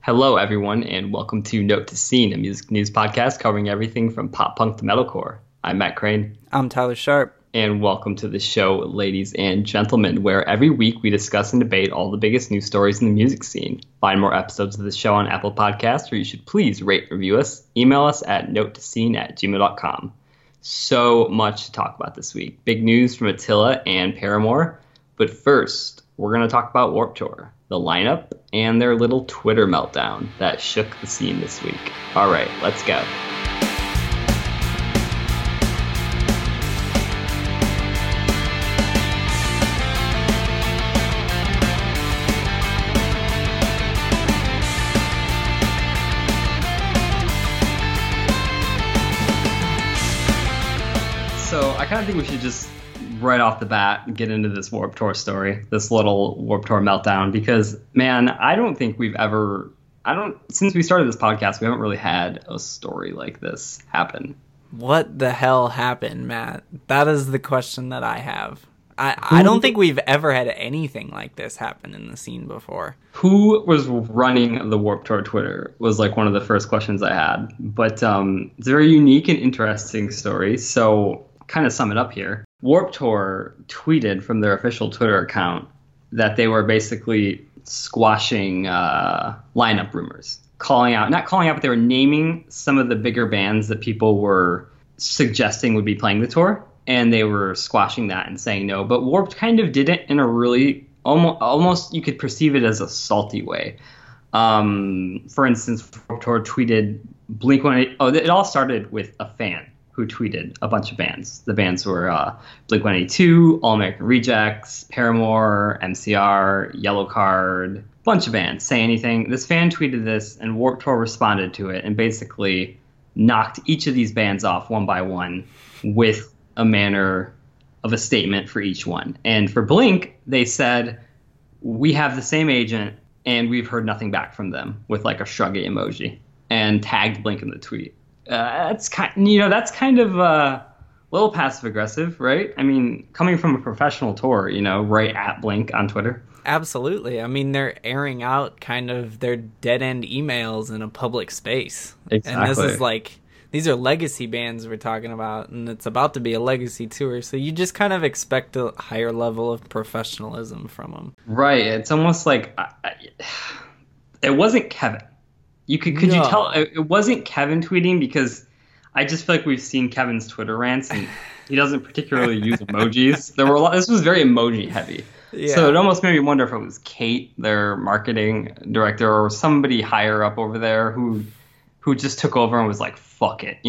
Hello, everyone, and welcome to Note to Scene, a music news podcast covering everything from pop punk to metalcore. I'm Matt Crane. I'm Tyler Sharp. And welcome to the show, ladies and gentlemen, where every week we discuss and debate all the biggest news stories in the music scene. Find more episodes of the show on Apple Podcasts, where you should please rate and review us. Email us at notetoscene@gmail.com. So much to talk about this week. Big news from Attila and Paramore. But first, we're going to talk about Warped Tour, the lineup, and their little Twitter meltdown that shook the scene this week. All right, let's go. So I kind of think we should just right off the bat get into this Warped Tour story, this little Warped Tour meltdown, because, man, I don't think since we started this podcast, we haven't really had a story like this happen. What the hell happened, Matt? That is the question that I have. I don't think we've ever had anything like this happen in the scene before. Who was running the Warped Tour Twitter was like one of the first questions I had. But it's a very unique and interesting story. So kind of sum it up here. Warped Tour tweeted from their official Twitter account that they were basically squashing lineup rumors, not calling out, but they were naming some of the bigger bands that people were suggesting would be playing the tour. And they were squashing that and saying no. But Warped kind of did it in a really, almost you could perceive it as a salty way. For instance, Warped Tour tweeted Blink-182. Oh, it all started with a fan who tweeted a bunch of bands. The bands were Blink-182, All American Rejects, Paramore, MCR, Yellowcard, bunch of bands. Say Anything. This fan tweeted this, and Warped Tour responded to it and basically knocked each of these bands off one by one with a manner of a statement for each one. And for Blink, they said, we have the same agent and we've heard nothing back from them, with like a shruggy emoji, and tagged Blink in the tweet. That's kind of a little passive aggressive, right? I mean, coming from a professional tour, right at Blink on Twitter. Absolutely. I mean, they're airing out kind of their dead end emails in a public space. Exactly. And this is like, these are legacy bands we're talking about, and it's about to be a legacy tour, so you just kind of expect a higher level of professionalism from them. Right. It's almost like it wasn't Kevin. Could you tell it wasn't Kevin tweeting? Because I just feel like we've seen Kevin's Twitter rants, and he doesn't particularly use emojis. This was very emoji heavy. Yeah. So it almost made me wonder if it was Kate, their marketing director, or somebody higher up over there who just took over and was like, fuck it.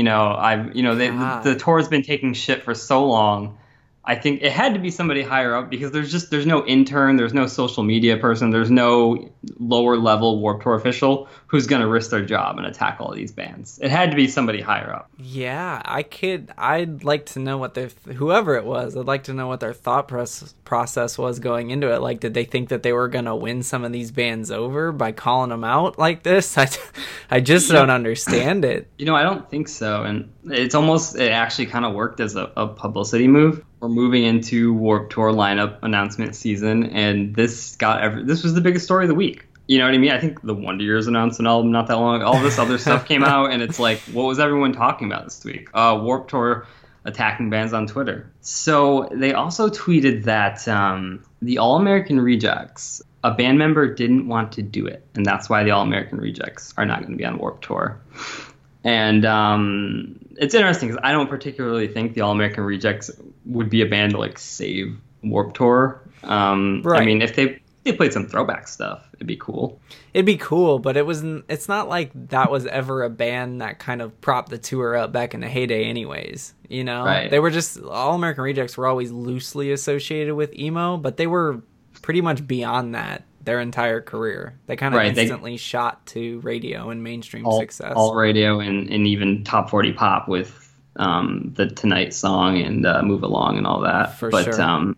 The tour's been taking shit for so long. I think it had to be somebody higher up, because there's no intern, there's no social media person, there's no lower level Warped Tour official who's going to risk their job and attack all these bands. It had to be somebody higher up. Yeah, I'd like to know what whoever it was, I'd like to know what their thought process was going into it. Like, did they think that they were going to win some of these bands over by calling them out like this? I just don't understand it. I don't think so. And it actually kind of worked as a publicity move. We're moving into Warped Tour lineup announcement season, and this was the biggest story of the week. You know what I mean? I think the Wonder Years announced an album not that long ago. All this other stuff came out, and it's like, what was everyone talking about this week? Warped Tour attacking bands on Twitter. So they also tweeted that the All American Rejects, a band member didn't want to do it, and that's why the All American Rejects are not going to be on Warped Tour. And it's interesting because I don't particularly think the All American Rejects would be a band to like save Warped Tour. Right. I mean, if they played some throwback stuff, it'd be cool. It'd be cool, but it's not like that was ever a band that kind of propped the tour up back in the heyday anyways. Right. They were just, All American Rejects were always loosely associated with emo, but they were pretty much beyond that their entire career. They kind of instantly shot to radio and mainstream success. All radio and even top 40 pop with the Tonight song and Move Along and all that. For sure.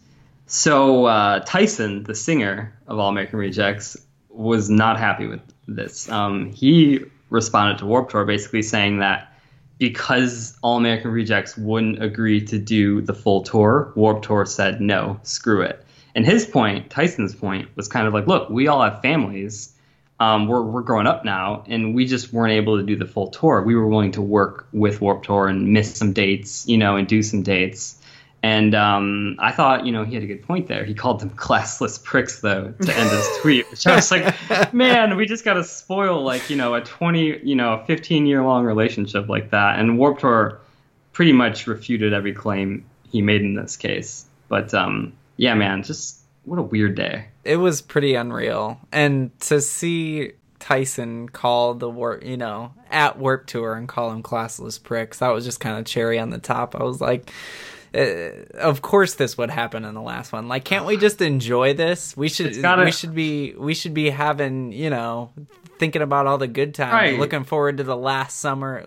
So Tyson, the singer of All American Rejects, was not happy with this. He responded to Warped Tour basically saying that because All American Rejects wouldn't agree to do the full tour, Warped Tour said, no, screw it. And his point, Tyson's point, was kind of like, look, we all have families. we're growing up now, and we just weren't able to do the full tour. We were willing to work with Warped Tour and miss some dates, and do some dates. And I thought, he had a good point there. He called them classless pricks, though, to end his tweet, which I was like, man, we just got to spoil, a 15-year-long relationship like that. And Warped Tour pretty much refuted every claim he made in this case. But, yeah, man, just what a weird day. It was pretty unreal. And to see Tyson call the at Warped Tour and call them classless pricks, that was just kind of cherry on the top. I was like, of course this would happen in the last one. Like, can't we just enjoy this? We should be having, thinking about all the good times, right. Looking forward to the last summer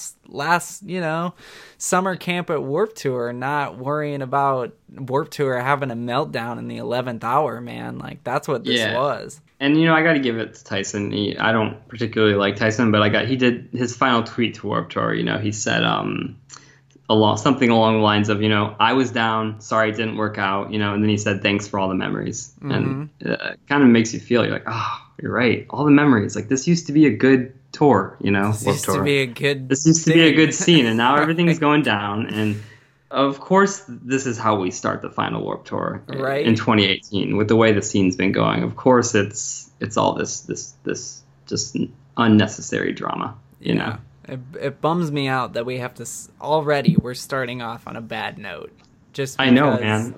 camp at Warped Tour, not worrying about Warped Tour having a meltdown in the 11th hour, man. Like, that's what this was. And, I got to give it to Tyson. I don't particularly like Tyson, but he did his final tweet to Warped Tour. He said, something along the lines of, I was down, sorry it didn't work out, and then he said, thanks for all the memories. Mm-hmm. And it kind of makes you feel, you're like, oh, you're right. All the memories. Like, this used to be a good tour, This used to be a good scene, and now everything's going down. And of course, this is how we start the final Warped Tour in 2018 with the way the scene's been going. Of course, it's all this just unnecessary drama, know. It bums me out that we have to we're starting off on a bad note. Just because, I know, man.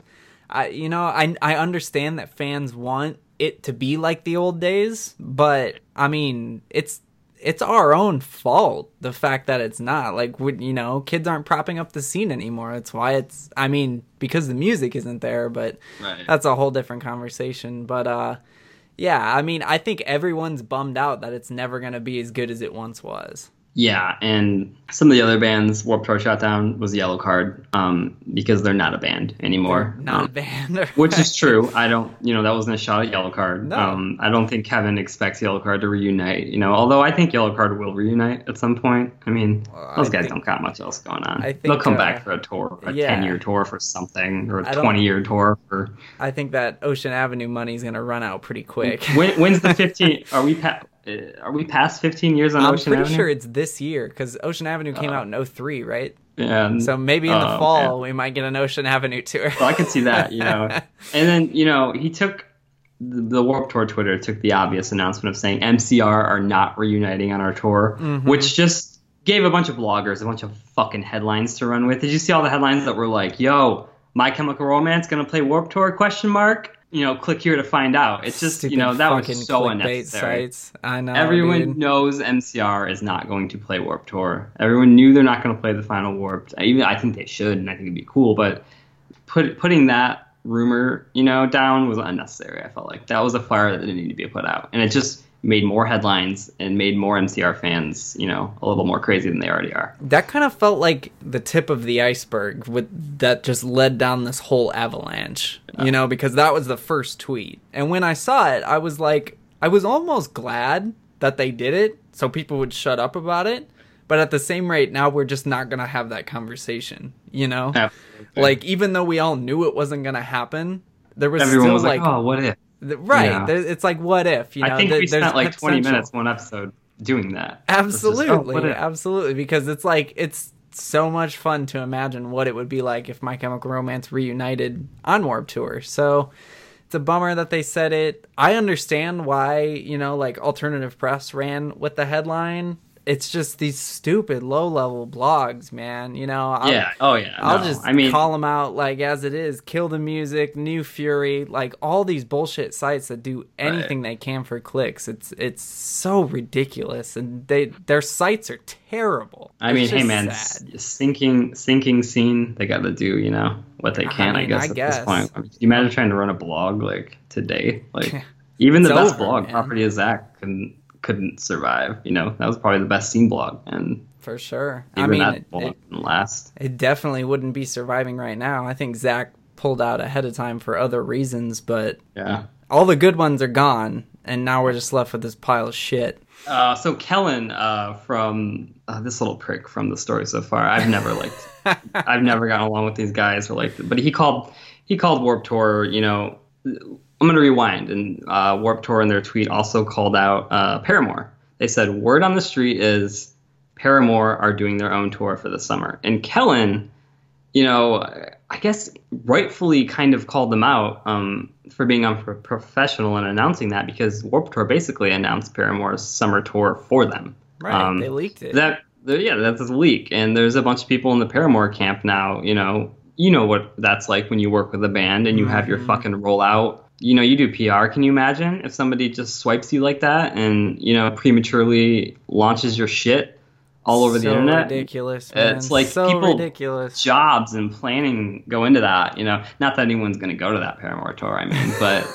I understand that fans want it to be like the old days, but I mean, it's our own fault, the fact that it's not. Like, kids aren't propping up the scene anymore. That's why because the music isn't there, but right. That's a whole different conversation. But yeah, I mean, I think everyone's bummed out that it's never going to be as good as it once was. Yeah, and some of the other bands Warped Tour shot down was Yellowcard, because they're not a band anymore. They're not a band. Which is true. I don't, that wasn't a shot at Yellowcard. No. I don't think Kevin expects Yellowcard to reunite, although I think Yellowcard will reunite at some point. I mean, those guys don't got much else going on. They'll come back for a tour, a 10-year tour for something, or a 20-year tour for... I think that Ocean Avenue money's going to run out pretty quick. When's the 15... Are we past 15 years on Ocean Avenue? I'm pretty sure it's this year, because Ocean Avenue came out in 2003, right? Yeah. So maybe in the fall, we might get an Ocean Avenue tour. Well, I could see that, And then, he took... The Warped Tour Twitter took the obvious announcement of saying MCR are not reuniting on our tour, which just gave a bunch of bloggers a bunch of fucking headlines to run with. Did you see all the headlines that were like, yo, My Chemical Romance going to play Warped Tour, ? Click here to find out. It's just, that was so unnecessary. Sites. I know. Everyone knows MCR is not going to play Warped Tour. Everyone knew they're not going to play the final Warped. I think they should, and I think it'd be cool, but putting that rumor, down was unnecessary. I felt like that was a fire that didn't need to be put out. And it just made more headlines and made more MCR fans, a little more crazy than they already are. That kind of felt like the tip of the iceberg that just led down this whole avalanche, because that was the first tweet. And when I saw it, I was like, I was almost glad that they did it so people would shut up about it. But at the same rate, now we're just not going to have that conversation, Absolutely. Like, even though we all knew it wasn't going to happen, there was everyone still was like, oh, what if? Right. It's like, what if? I think we spent like 20 minutes one episode doing that. Absolutely. Absolutely. Because it's like, it's so much fun to imagine what it would be like if My Chemical Romance reunited on Warped Tour. So it's a bummer that they said it. I understand why, alternative press ran with the headline. It's just these stupid low-level blogs, man. I'll just call them out like as it is. Kill the Music, New Fury, like all these bullshit sites that do anything they can for clicks. It's so ridiculous, and their sites are terrible. Hey man, sinking scene. They got to do what they can. I guess at this point. Can you imagine trying to run a blog like today? Like even the best blog, man. Property of Zach, couldn't survive. That was probably the best scene blog, and for sure. That blog didn't last. It definitely wouldn't be surviving right now. I think Zach pulled out ahead of time for other reasons, but yeah, all the good ones are gone, and now we're just left with this pile of shit. So Kellen, from this little prick from the story so far, I've never gotten along with these guys, but he called Warped Tour, I'm going to rewind. And Warped Tour in their tweet also called out Paramore. They said, word on the street is Paramore are doing their own tour for the summer. And Kellen, I guess rightfully kind of called them out for being unprofessional and announcing that, because Warped Tour basically announced Paramore's summer tour for them. Right, they leaked it. That's a leak. And there's a bunch of people in the Paramore camp now, you know what that's like when you work with a band and you have your fucking rollout. You do PR. Can you imagine if somebody just swipes you like that and, prematurely launches your shit all over the internet? Ridiculous, man. It's like ridiculous. Jobs and planning go into that. Not that anyone's going to go to that Paramore tour. I mean,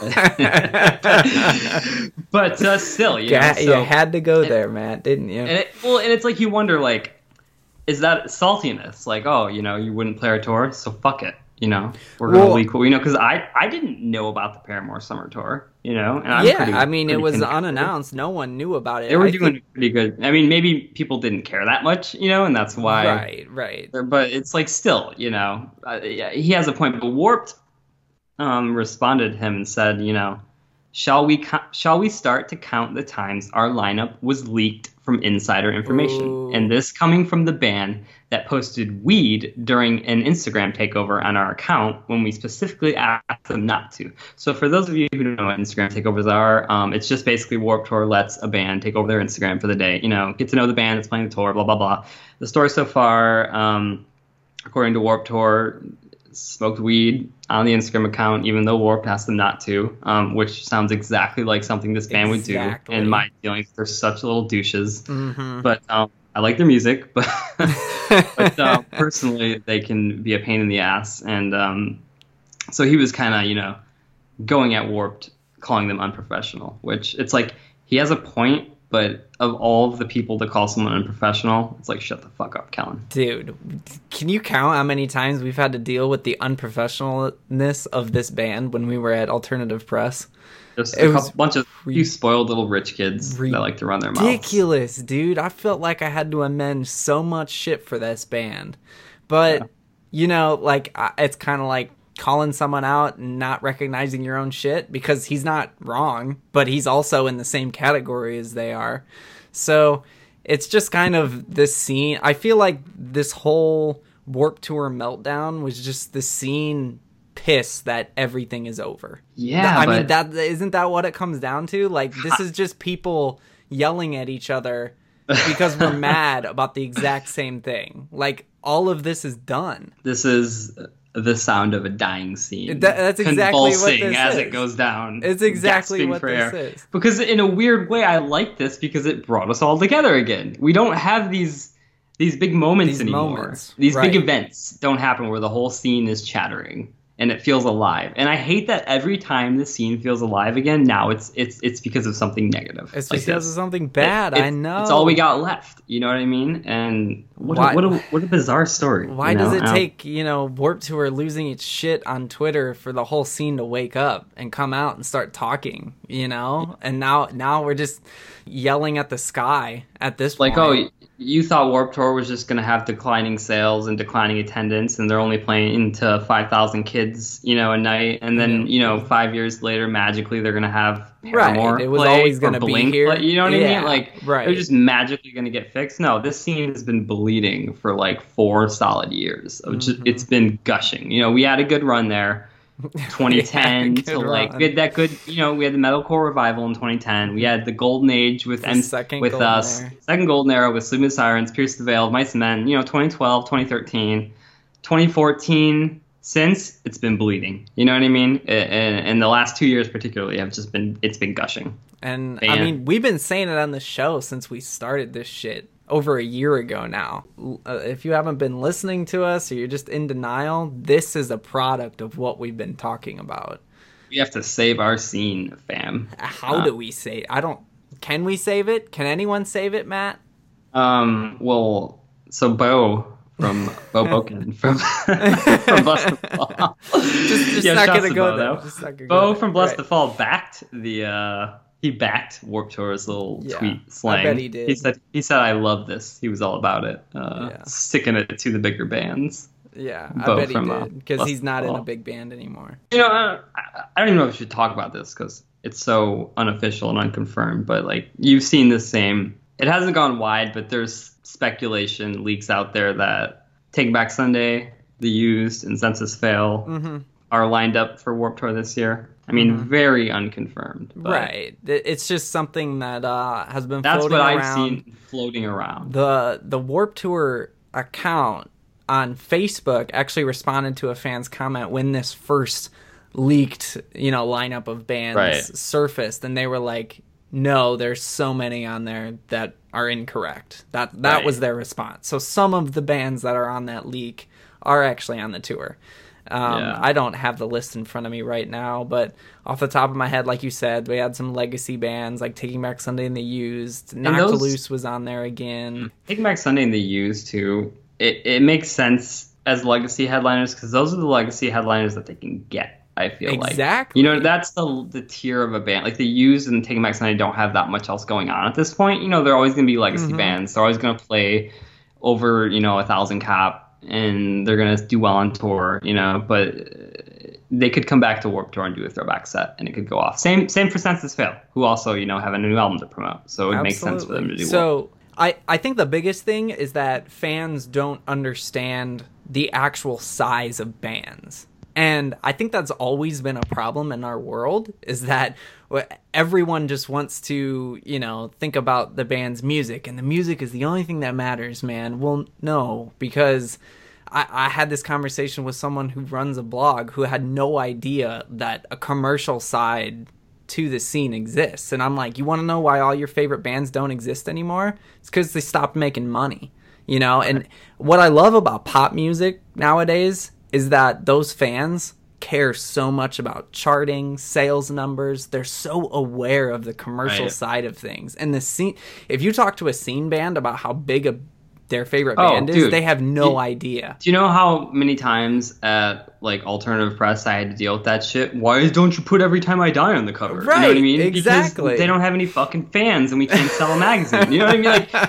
but still, you had to go there, Matt, didn't you? And it's like you wonder, like, is that saltiness? Like, oh, you wouldn't play our tour, so fuck it. We're gonna leak what we know, because I didn't know about the Paramore summer tour, and it was unannounced. No one knew about it. They were doing pretty good. I mean, maybe people didn't care that much, and that's why. Right. But it's like still, he has a point. But Warped responded to him and said, shall we start to count the times our lineup was leaked from insider information? Ooh. And this coming from the band that posted weed during an Instagram takeover on our account when we specifically asked them not to. So for those of you who don't know what Instagram takeovers are, it's just basically Warped Tour lets a band take over their Instagram for the day. Get to know the band that's playing the tour, blah, blah, blah. The story so far, according to Warped Tour, smoked weed on the Instagram account, even though Warped asked them not to, which sounds exactly like something this band would do. In my feelings, they're such little douches. Mm-hmm. But I like their music, but personally, they can be a pain in the ass. And so he was kind of, going at Warped, calling them unprofessional, which it's like he has a point. But of all of the people to call someone unprofessional, it's like, shut the fuck up, Kellen. Dude, can you count how many times we've had to deal with the unprofessionalness of this band when we were at Alternative Press? Just a bunch of few spoiled little rich kids that like to run their mouths. Ridiculous, dude. I felt like I had to amend so much shit for this band. But, it's kind of like calling someone out and not recognizing your own shit, because he's not wrong, but he's also in the same category as they are. So it's just kind of this scene. I feel like this whole Warped Tour meltdown was just the scene piss that everything is over. Yeah, I mean, that isn't that what it comes down to? Like, this is just people yelling at each other because we're mad about the exact same thing. Like, all of this is done. This is the sound of a dying scene. That's exactly what this is. As it goes down. It's exactly what this is. Because in a weird way, I like this because it brought us all together again. We don't have these big moments anymore. These big events don't happen where the whole scene is chattering and it feels alive. And I hate that every time the scene feels alive again, now it's because of something negative. It's like because of something bad. I know. It's all we got left. You know what I mean? And what a bizarre story. Why does it take, Warped Tour losing its shit on Twitter for the whole scene to wake up and come out and start talking, And now we're just yelling at the sky at this point. Like, oh, you thought Warped Tour was just going to have declining sales and declining attendance, and they're only playing to 5,000 kids, a night, and then 5 years later, magically they're going to have Paramore It was always going to be here. You know what I mean? Like, right. They're just magically going to get fixed. No, this scene has been bleeding for like 4 solid years. It's been gushing. We had a good run there. 2010 to like we had that good we had the metalcore revival in 2010. We had the golden age with second golden era with Sleeping with Sirens, Pierce the Veil, Mice and Men, 2012, 2013, 2014. Since, it's been bleeding. You know what I mean? And the last 2 years particularly it's been gushing. And I mean, we've been saying it on the show since we started this shit over a year ago now. If you haven't been listening to us or you're just in denial, this is a product of what we've been talking about. We have to save our scene, fam. How do we save? Can we save it? Can anyone save it, Matt? Well, so Bo from Bo Boken from Bless the Fall. Just not gonna go there. Bo from Bless the Fall backed he backed Warped Tour's little tweet slang. I bet he did. He said I love this. He was all about it. Sticking it to the bigger bands. Yeah, I Bo bet he from, did, because he's not in a Basketball. big band anymore. I don't even know if we should talk about this because it's so unofficial and unconfirmed. But like you've seen the same. It hasn't gone wide, but there's speculation leaks out there that Take Back Sunday, The Used, and Census Fail are lined up for Warped Tour this year. I mean, very unconfirmed. But Right. It's just something that has been that's floating what around. I've seen floating around. The Warped Tour account on Facebook actually responded to a fan's comment when this first leaked, lineup of bands surfaced, and they were like, "No, there's so many on there that are incorrect." That was their response. So some of the bands that are on that leak are actually on the tour. I don't have the list in front of me right now, but off the top of my head, like you said, we had some legacy bands like Taking Back Sunday and The Used. Knocked Loose was on there again. Taking Back Sunday and The Used too. It makes sense as legacy headliners because those are the legacy headliners that they can get. I feel like exactly. That's the tier of a band. Like The Used and Taking Back Sunday don't have that much else going on at this point. They're always going to be legacy bands. They're always going to play over 1,000 cap. And they're gonna do well on tour, but they could come back to Warped Tour and do a throwback set, and it could go off. Same for Census Fail, who also have a new album to promote, so it makes sense for them to do. So I think the biggest thing is that fans don't understand the actual size of bands. And I think that's always been a problem in our world, is that everyone just wants to, think about the band's music, and the music is the only thing that matters, man. Well, no, because I had this conversation with someone who runs a blog who had no idea that a commercial side to the scene exists. And I'm like, you want to know why all your favorite bands don't exist anymore? It's because they stopped making money, And what I love about pop music nowadays is that those fans care so much about charting, sales numbers. They're so aware of the commercial side of things. And the scene, if you talk to a scene band about how big their favorite band is, they have no idea. Do you know how many times at Alternative Press I had to deal with that shit? Why don't you put Every Time I Die on the cover? Right, you know what I mean? Exactly. Because they don't have any fucking fans and we can't sell a magazine. You know what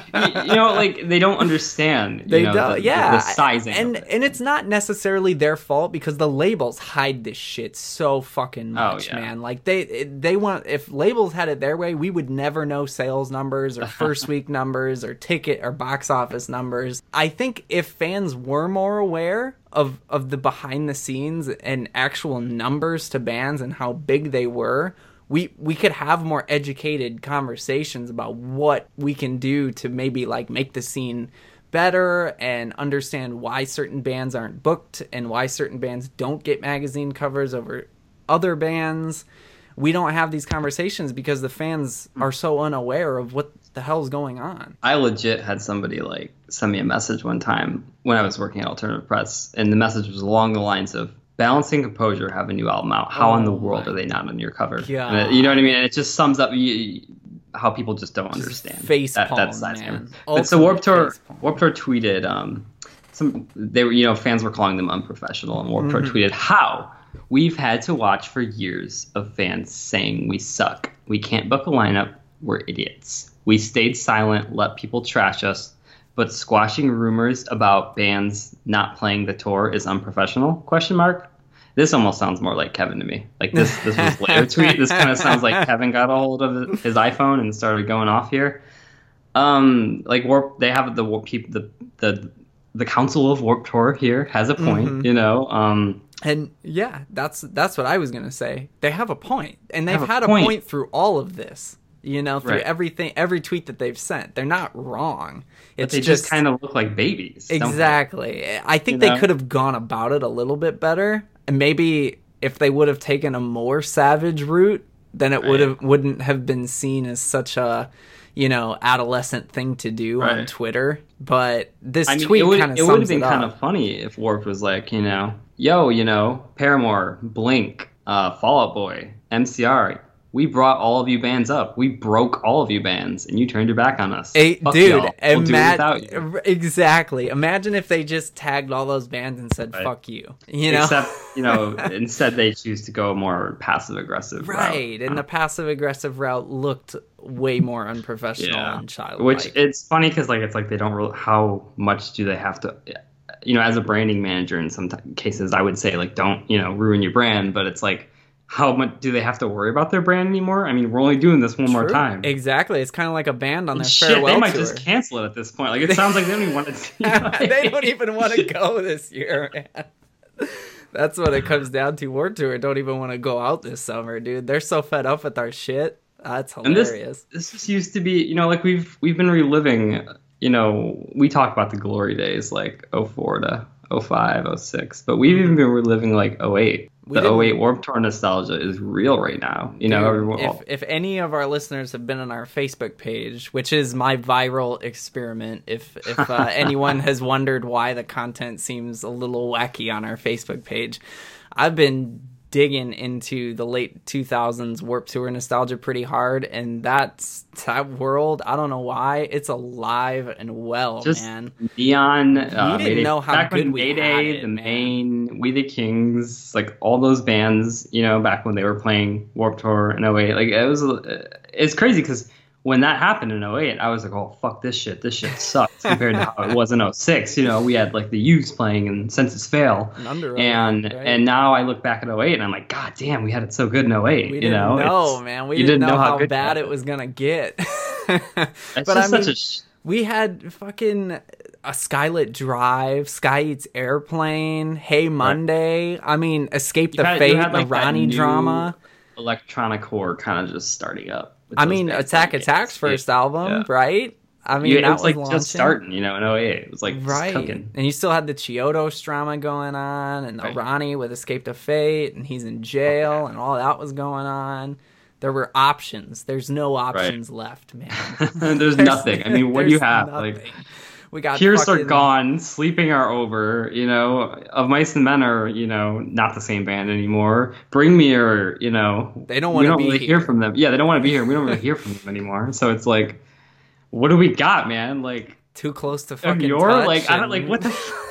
I mean? They don't understand the sizing. And it's not necessarily their fault, because the labels hide this shit so fucking much, man. They want, if labels had it their way, we would never know sales numbers or first week numbers or ticket or box office numbers. I think if fans were more aware of the behind the scenes and actual numbers to bands and how big they were, we could have more educated conversations about what we can do to maybe make the scene better and understand why certain bands aren't booked and why certain bands don't get magazine covers over other bands. We don't have these conversations because the fans are so unaware of what the hell's going on. I legit had somebody send me a message one time when I was working at Alternative Press, and the message was along the lines of, Balancing Composure have a new album out. How in the world are they not on your cover? God. You know what I mean? And it just sums up how people just don't understand that size. But so Warped Tour tweeted fans were calling them unprofessional, and Warped Tour tweeted, "How we've had to watch for years of fans saying we suck. We can't book a lineup. We're idiots. We stayed silent, let people trash us, but squashing rumors about bands not playing the tour is unprofessional? ? This almost sounds more like Kevin to me. This was later tweet. This kind of sounds like Kevin got a hold of his iPhone and started going off here. Warp, they have the Council of Warped Tour here has a point, And yeah, that's what I was gonna say. They have a point, and they've had a point through all of this. Through everything, every tweet that they've sent, they're not wrong. But they just kind of look like babies. Exactly. I think they could have gone about it a little bit better, and maybe if they would have taken a more savage route, then it wouldn't have been seen as such a adolescent thing to do on Twitter. But this tweet kind of sums it up. It would have been kind of funny if Warped was like, Paramore, Blink, Fall Out Boy, MCR. We brought all of you bands up. We broke all of you bands, and you turned your back on us. Dude, exactly. Imagine if they just tagged all those bands and said, fuck you. Except, instead they choose to go a more passive-aggressive route. Right, and the passive-aggressive route looked way more unprofessional and childlike. Which, it's funny because, it's like they don't really... How much do they have to... as a branding manager in some cases, I would say like, don't, ruin your brand. But it's like, how much do they have to worry about their brand anymore? I mean, we're only doing this one more time. Exactly. It's kind of like a band on their Shit, farewell they might tour. just cancel it at this point. Like, it sounds like they don't even want to. They don't even want to go this year, man. That's what it comes down to. Warped Tour don't even want to go out this summer, dude. They're so fed up with our shit. That's hilarious. And this just used to be, like we've been reliving, we talk about the glory days like 04 to 05, 06, but we've even been reliving like 08. The 08 Warped Tour nostalgia is real right now. If any of our listeners have been on our Facebook page, which is my viral experiment, if anyone has wondered why the content seems a little wacky on our Facebook page, I've been digging into the late 2000s Warped Tour nostalgia pretty hard, and that world, I don't know why, it's alive and well, just man. Neon, we didn't know how good we Mayday, had it, the man. Main, We the Kings, like all those bands, back when they were playing Warped Tour in 08, like it's crazy because when that happened in 08, I was like, oh, fuck this shit sucks compared to how it was in 06. We had like the Youths playing and Census Fail. And now I look back at 08 and I'm like, God damn, we had it so good in 08. We didn't know, man. We didn't know how bad it was going to get. We had fucking a Skylit Drive, Sky Eats Airplane, Hey Monday. Right. I mean, Escape the Fate, the Ronnie drama. Electronic horror kind of just starting up. Attack Attack's first album, right? I mean, it was like just starting, in 08. It was like right. Cooking. And you still had the Chiodos drama going on, and the Ronnie with Escape the Fate, and he's in jail, and all that was going on. There were options. There's no options left, man. There's nothing. I mean, what do you have? Nothing. Like, we got Tears Are Gone, Sleeping Are Over, Of Mice and Men are, not the same band anymore. Bring Me are, they don't want to be We don't really hear from them. Yeah, they don't want to be here. We don't really hear from them anymore. So it's like, what do we got, man? Like, Too Close to Fucking Touch. Like, I don't like what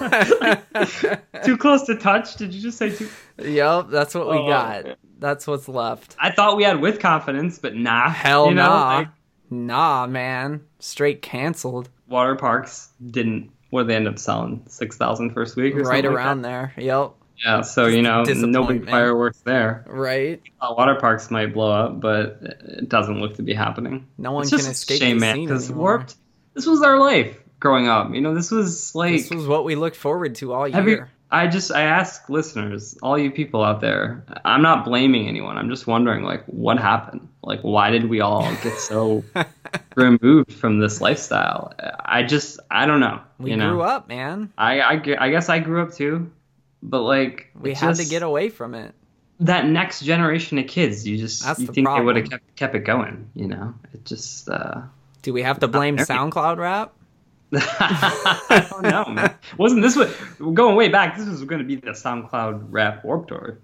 the Too Close to Touch? Did you just say too? Yep, that's what we got. That's what's left. I thought we had With Confidence, but nah. Hell nah. Nah, man. Straight canceled. Water Parks didn't. What did they end up selling? 6,000 first week or something? Right around there. Yep. Yeah, so no big fireworks there. Right. Water Parks might blow up, but it doesn't look to be happening. No one can escape the scene because Warped. This was our life growing up. This was what we looked forward to all year. I ask listeners, all you people out there, I'm not blaming anyone. I'm just wondering, like, what happened? Like, why did we all get so removed from this lifestyle? I don't know. We grew up, man. I guess I grew up too, but like we had to get away from it. That next generation of kids, you think they would have kept it going? It just. Do we have to blame SoundCloud rap? I don't know, man. Wasn't this what going way back? This was going to be the SoundCloud rap Warped Tour.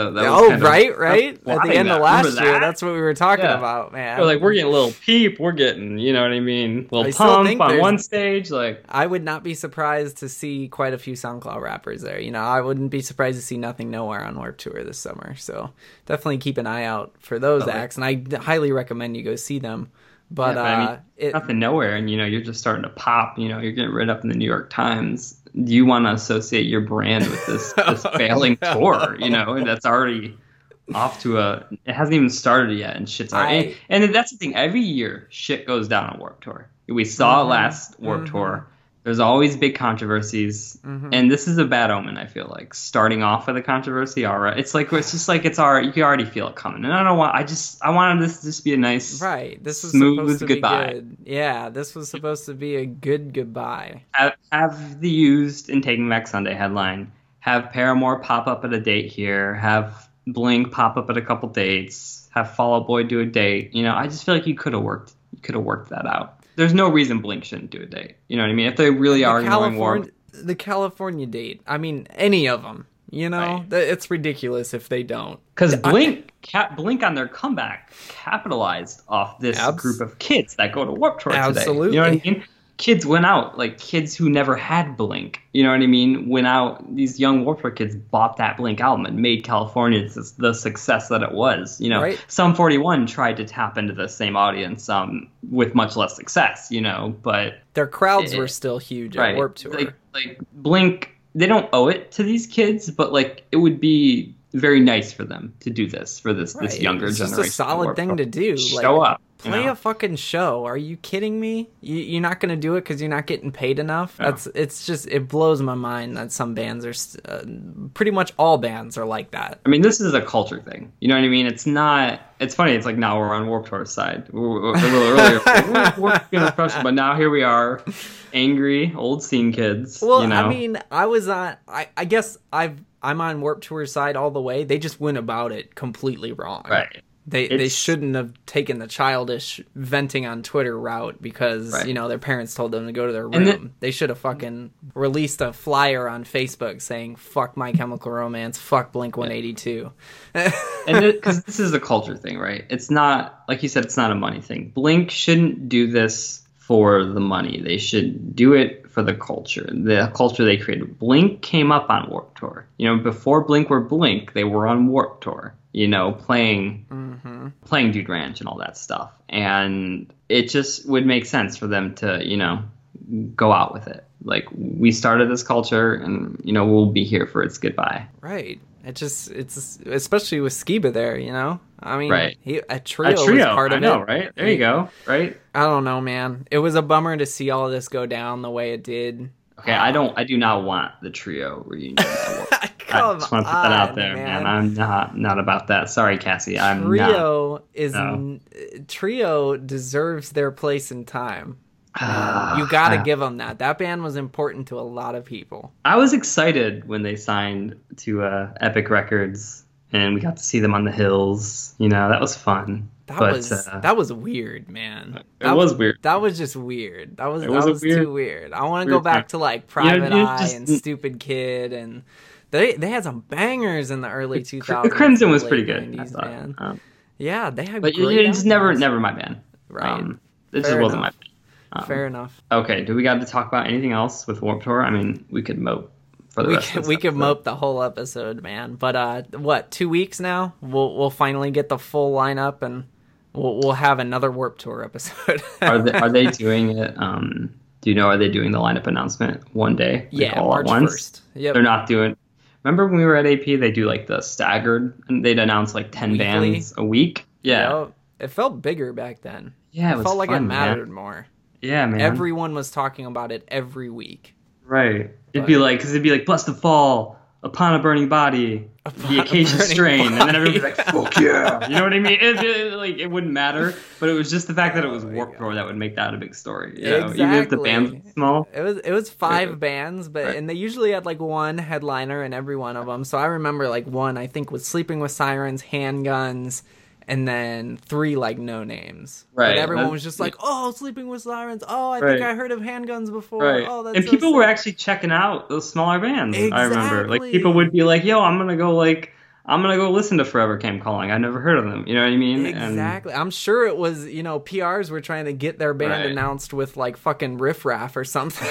Right. At the end of last year, that's what we were talking about, man. We're getting Lil Peep. We're getting, you know what I mean, Lil Pump on one stage. Like, I would not be surprised to see quite a few SoundCloud rappers there. I wouldn't be surprised to see Nothing Nowhere on Warped Tour this summer. So definitely keep an eye out for those acts, and I highly recommend you go see them. But Nothing Nowhere, and you're just starting to pop. You're getting rid up in the New York Times. Do you want to associate your brand with this failing tour? And that's already off to it hasn't even started yet, and shit's already. And that's the thing. Every year, shit goes down on Warped Tour. We saw it last Warped Tour. There's always big controversies, and this is a bad omen. I feel like starting off with a controversy. All right, it's just like it's already, you can already feel it coming, and I don't want. I wanted this to just be a nice, This was smooth supposed to goodbye. Be good. Yeah, this was supposed to be a good goodbye. Have the Used and Taking Back Sunday headline. Have Paramore pop up at a date here. Have Blink pop up at a couple dates. Have Fall Out Boy do a date. I just feel like you could have worked that out. There's no reason Blink shouldn't do a date. You know what I mean? If they really are going Warped. The California date. I mean, any of them. It's ridiculous if they don't. Because Blink on their comeback capitalized off this group of kids that go to Warped Tour today. Absolutely. You know what I mean? Kids went out, like kids who never had Blink. You know what I mean? Went out, these young Warped Tour kids bought that Blink album and made California the success that it was. Sum 41 tried to tap into the same audience with much less success, but their crowds were still huge at Warped Tour. Like Blink they don't owe it to these kids, but like it would be very nice for them to do this for this younger it's generation. It's just a solid thing to do. Show up. Play a fucking show. Are you kidding me? You're not going to do it because you're not getting paid enough? Yeah. It blows my mind that some bands are, pretty much all bands are like that. I mean, this is a culture thing. You know what I mean? It's not, it's funny. It's like now we're on Warped Tour's side. We're a little earlier, we're feeling special, but now here we are, angry, old scene kids. Well, you know? I mean, I guess I'm on Warped Tour's side all the way. They just went about it completely wrong. Right. They shouldn't have taken the childish venting on Twitter route because, their parents told them to go to their room. They should have fucking released a flyer on Facebook saying, fuck My Chemical Romance, fuck Blink-182. And because this is a culture thing, right? It's not, like you said, it's not a money thing. Blink shouldn't do this for the money. They should do it for the culture they created. Blink came up on Warped Tour. Before Blink were Blink, they were on Warped Tour. Playing Dude Ranch and all that stuff. And it just would make sense for them to, go out with it. Like, we started this culture and, we'll be here for its goodbye. Right. It's especially with Skiba there, I mean, right. A trio was part of it. I know, right? There you go, right? I don't know, man. It was a bummer to see all of this go down the way it did. Okay, I do not want the trio reunion. I just want to put that out there, man. I'm not about that. Sorry, Cassie. Trio deserves their place in time. You got to give them that. That band was important to a lot of people. I was excited when they signed to Epic Records, and we got to see them on the hills. That was fun. That was weird, man. It was weird. That was just weird. That was too weird. I want to go back to like Private Eye and Stupid Kid, and they had some bangers in the early 2000s. The Crimson was pretty good. 90s, man. Yeah, they had. But it's never my band. Right. It just wasn't my band. Fair enough. Okay, do we got to talk about anything else with Warped Tour? I mean, we could mope for the rest of this we could mope the whole episode, man. But 2 weeks now, we'll finally get the full lineup and we'll have another Warped Tour episode. Are they doing it? Do you know? Are they doing the lineup announcement one day? Yeah, all March at once? 1st. Yep. They're not doing. Remember when we were at AP? They do like the staggered, and they'd announce like 10 bands a week. Yeah, yep. It felt bigger back then. Yeah, it felt like it mattered more. Yeah, man. Everyone was talking about it every week. Right. It'd be like Bless the Fall, Upon a Burning Body, The Acacia Strain, and then everybody's like, fuck yeah. You know what I mean? It wouldn't matter, but it was just the fact that it was Warped Tour that would make that a big story. Exactly. Even if the band was small. It was 5 bands, and they usually had like one headliner in every one of them. So I remember like one, I think, was Sleeping with Sirens, Handguns, and then 3 like no names. Right. And everyone was just like, oh, Sleeping with Sirens. Oh, I think I heard of Handguns before. Right. Oh, that's and so people sick. were actually checking out those smaller bands. Exactly. I remember. Like people would be like, yo, I'm gonna go listen to Forever Came Calling. I never heard of them. You know what I mean? Exactly. I'm sure it was, PRs were trying to get their band announced with like fucking Riff Raff or something.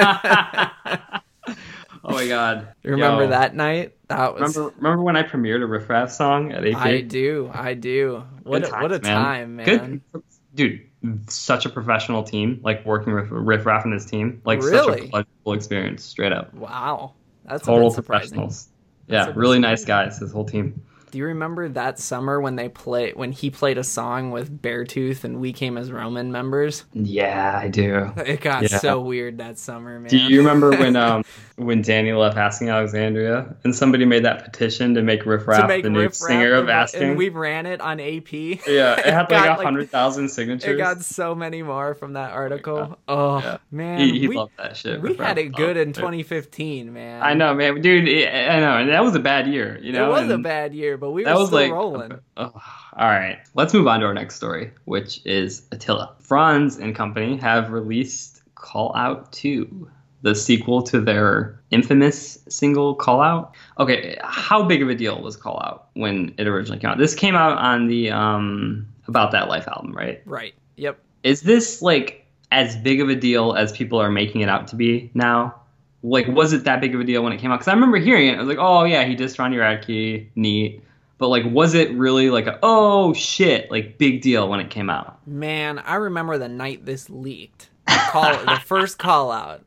Oh my god! You remember that night? That was. Remember when I premiered a Riff Raff song at AP? I do. What a time, man! Good, dude. Such a professional team. Like working with Riff Raff and his team. Like really? Such a pleasurable experience. Straight up. Wow, that's total professionals. Yeah, really nice guys. His whole team. Do you remember that summer when he played a song with Beartooth and We Came as Roman members? Yeah, I do. It got so weird that summer, man. Do you remember when Danny left Asking Alexandria and somebody made that petition to make Riff Raff the new singer of Asking? And we ran it on AP. Yeah, it had like 100,000 signatures. It got so many more from that article. Oh, man. He loved that shit. We had it good in 2015, man. I know, man. Dude, I know. And that was a bad year, It was a bad year, but we were still rolling. All right. Let's move on to our next story, which is Attila. Franz and company have released Call Out 2, the sequel to their infamous single Call Out. Okay, how big of a deal was Call Out when it originally came out? This came out on the About That Life album, right? Right. Yep. Is this like as big of a deal as people are making it out to be now? Like, was it that big of a deal when it came out? Because I remember hearing it. I was like, oh, yeah, he dissed Ronnie Radke. Neat. But, like, was it really like a, oh, shit, like, big deal when it came out? Man, I remember the night this leaked. The first call out.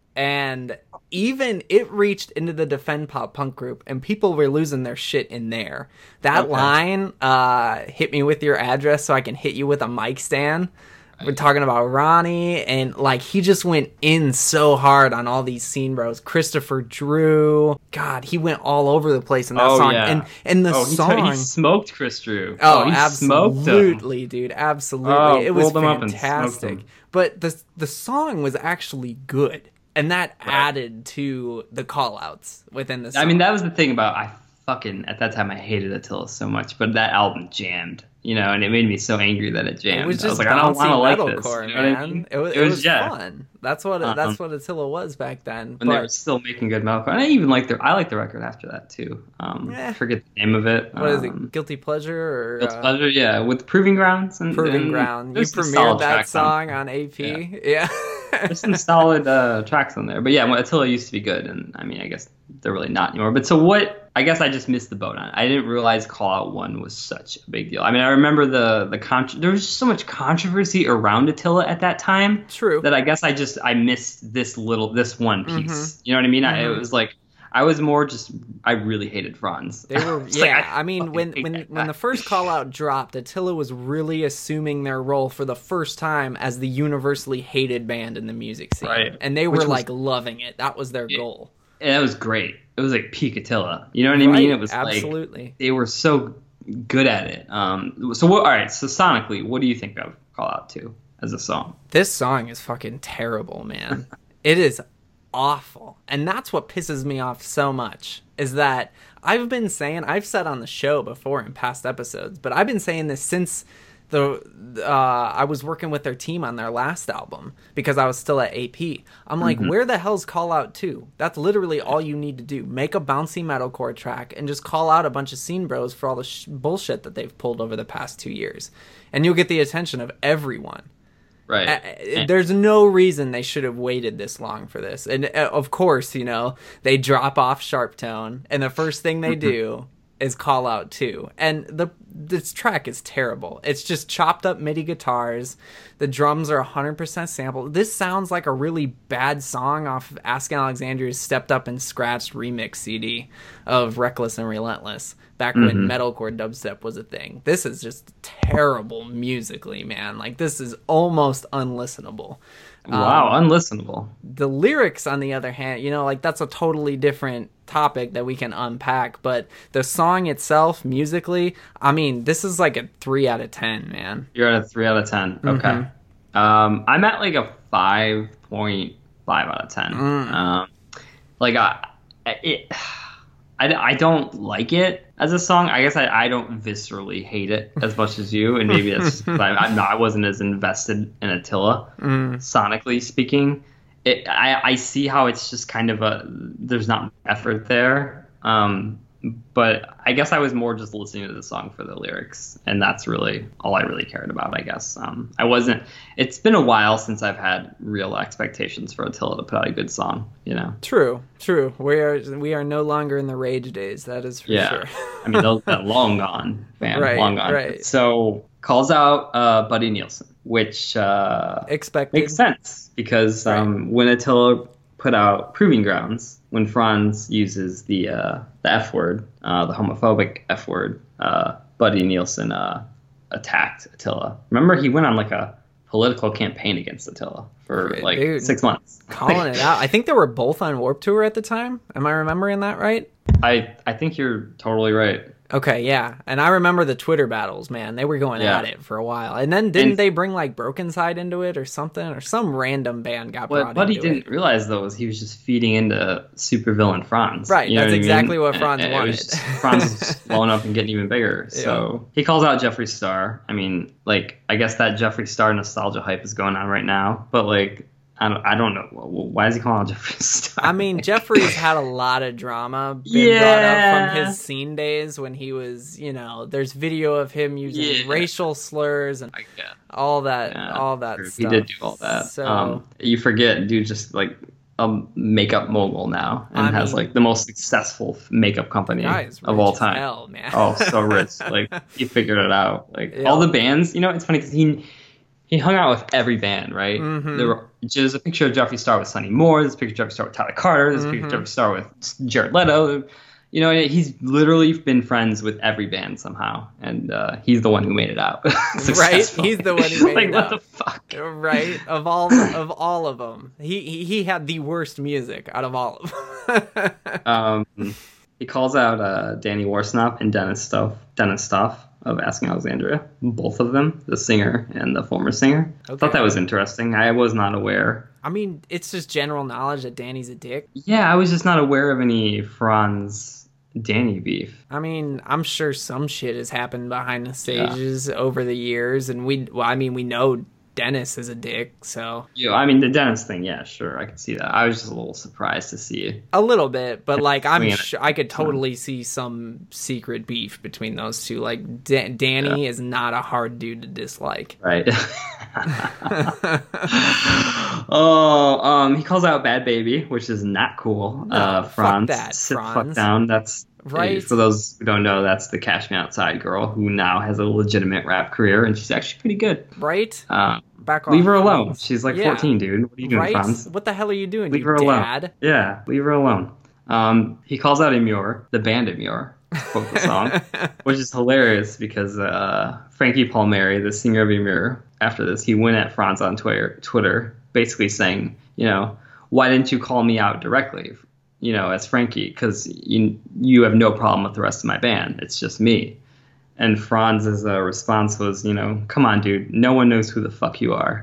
And even it reached into the Defend Pop Punk group, and people were losing their shit in there. That line, hit me with your address so I can hit you with a mic stand. We're talking about Ronnie, and like he just went in so hard on all these scene bros. Christopher Drew, God, he went all over the place in that song. Yeah. And the song, he smoked Chris Drew. He absolutely, smoked him. Dude, absolutely, it was fantastic. But the song was actually good, and that added to the call outs within the song. I mean, that was the thing about at that time I hated Attila so much, but that album jammed. And it made me so angry that it jammed. It was just I was like, I don't want to like this. Metalcore, you know man. I mean? It was fun. That's what Attila was back then. When they were still making good metalcore, and I even liked the record after that too. I forget the name of it. What is it? Guilty Pleasure or Guilty Pleasure? Yeah, with Proving Grounds and Proving Ground. You premiered that song on AP. Yeah. There's some solid tracks on there, but yeah, Attila used to be good, and I mean, I guess they're really not anymore. But so what? I guess I just missed the boat on it. I didn't realize Call Out 1 was such a big deal. I mean, I remember there was just so much controversy around Attila at that time. True. That I guess I missed this one piece. Mm-hmm. You know what I mean? It was like I was more just I really hated Franz. They were I mean when the first Call Out dropped, Attila was really assuming their role for the first time as the universally hated band in the music scene. Right. And they were loving it. That was their goal. And that was great. It was like peak Attila. You know what I mean? It was absolutely. Like they were so good at it. So what? All right. So sonically, what do you think of Call Out 2 as a song? This song is fucking terrible, man. It is awful, and that's what pisses me off so much. Is that I've said on the show before in past episodes, but I've been saying this since I was working with their team on their last album because I was still at AP. I'm like, where the hell's Call Out 2? That's literally all you need to do. Make a bouncy metalcore track and just call out a bunch of scene bros for all the bullshit that they've pulled over the past 2 years. And you'll get the attention of everyone. Right. There's no reason they should have waited this long for this. And of course, they drop off Sharp Tone, and the first thing they do is Call Out 2. And this track is terrible. It's just chopped up MIDI guitars. The drums are 100% sampled. This sounds like a really bad song off of Asking Alexandria's Stepped Up and Scratched remix CD of Reckless and Relentless, back when metalcore dubstep was a thing. This is just terrible musically, man. Like, this is almost unlistenable. Wow, unlistenable. The lyrics, on the other hand, that's a totally different topic that we can unpack, but the song itself, musically, I mean, this is like a 3 out of 10, man. You're at a 3 out of 10. Okay. I'm at like a 5.5 out of 10. I don't like it as a song. I guess I don't viscerally hate it as much as you, and maybe that's just because I wasn't as invested in Attila, sonically speaking. I see how it's just kind of there's not effort there, but I guess I was more just listening to the song for the lyrics, and that's really all I really cared about, I guess. It's been a while since I've had real expectations for Attila to put out a good song, True. We are no longer in the rage days, that is for sure. I mean, those are long gone, man. Right, long gone. Right. So calls out Buddy Nielsen, which makes sense because when Attila put out Proving Grounds, when Franz uses the F word, the homophobic F word, Buddy Nielsen attacked Attila. Remember, he went on like a political campaign against Attila for 6 months. Calling it out. I think they were both on Warped Tour at the time. Am I remembering that right? I think you're totally right. Okay, yeah. And I remember the Twitter battles, man. They were going at it for a while. And then didn't they bring like Broken Side into it or something? Or some random band got brought into it. What he didn't realize, though, was he was just feeding into supervillain Franz. Right, that's exactly what Franz wanted. Franz was blowing up and getting even bigger. So he calls out Jeffree Star. I mean, I guess that Jeffree Star nostalgia hype is going on right now. But, I don't know. Why is he calling out Jeffree Star? I mean, Jeffree's had a lot of drama been brought up from his scene days when he was, there's video of him using racial slurs and all that stuff. He did do all that. So, you forget, dude, just like a makeup mogul now and has like the most successful makeup company of all time. Hell, man. Oh, so rich. He figured it out. All the bands, it's funny because he hung out with every band, right? There's a picture of Jeffree Star with Sonny Moore. There's a picture of Jeffree Star with Tyler Carter. There's a picture of Jeffree Star with Jared Leto. You know, he's literally been friends with every band somehow, and he's the one who made it out. Right? He's the one who made it out. What the fuck? Right? Of all of them, he had the worst music out of all of them. He calls out Danny Worsnop and Dennis Stoff of Asking Alexandria, both of them, the singer and the former singer. Okay. I thought that was interesting. I was not aware. I mean, it's just general knowledge that Danny's a dick. Yeah, I was just not aware of any Franz Danny beef. I mean, I'm sure some shit has happened behind the stages over the years, and we know Dennis is a dick, so. Yeah, I mean, the Dennis thing, yeah, sure, I could see that. I was just a little surprised to see it. A little bit, but like, I'm sure I could totally see some secret beef between those two. Like, Danny is not a hard dude to dislike. Right. He calls out Bad Baby, which is not cool. No, Franz, fuck that, sit Franz. fuck down. That's right. For those who don't know, that's the Cash Me Outside girl who now has a legitimate rap career, and she's actually pretty good. Right. Back off. Leave her alone. She's like 14, dude. What are you doing, right? Franz? What the hell are you doing? Leave her dad? alone. Yeah, leave her alone. He calls out Emmure, the band Emmure, quote the song, which is hilarious because Frankie Palmieri, the singer of Emmure, after this, he went at Franz on Twitter, basically saying, you know, why didn't you call me out directly, you know, as Frankie? Because you have no problem with the rest of my band. It's just me. And Franz's response was, you know, come on, dude. No one knows who the fuck you are.